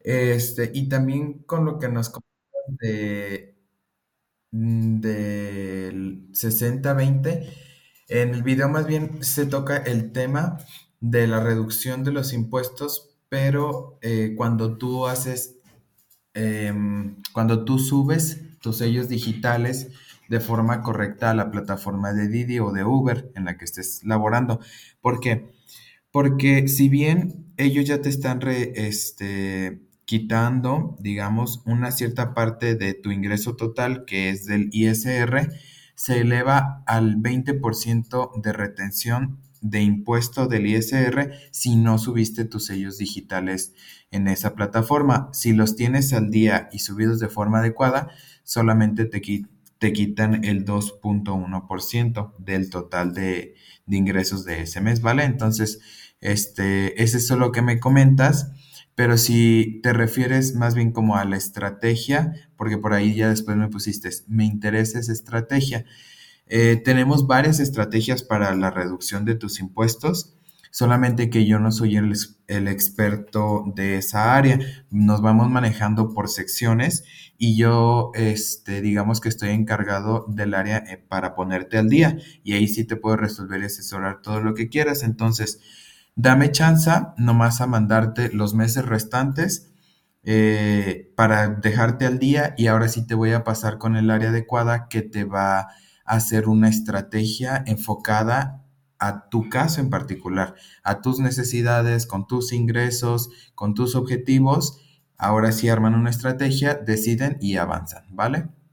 Y también con lo que nos comentas del 60-20, en el video más bien se toca el tema de la reducción de los impuestos, pero cuando tú subes tus sellos digitales de forma correcta a la plataforma de Didi o de Uber en la que estés laborando. ¿Por qué? Porque si bien ellos ya te están quitando, digamos, una cierta parte de tu ingreso total, que es del ISR, se eleva al 20% de retención de impuesto del ISR si no subiste tus sellos digitales en esa plataforma. Si los tienes al día y subidos de forma adecuada, solamente te quitan el 2,1% del total de ingresos de ese mes, ¿vale? Entonces, es eso lo que me comentas, pero si te refieres más bien como a la estrategia, porque por ahí ya después me pusiste, me interesa esa estrategia. Tenemos varias estrategias para la reducción de tus impuestos, solamente que yo no soy el experto de esa área. Nos vamos manejando por secciones y yo, digamos que estoy encargado del área para ponerte al día y ahí sí te puedo resolver y asesorar todo lo que quieras. Entonces, dame chance nomás a mandarte los meses restantes para dejarte al día y ahora sí te voy a pasar con el área adecuada que te va a hacer una estrategia enfocada a tu caso en particular, a tus necesidades, con tus ingresos, con tus objetivos. Ahora sí arman una estrategia, deciden y avanzan, ¿vale?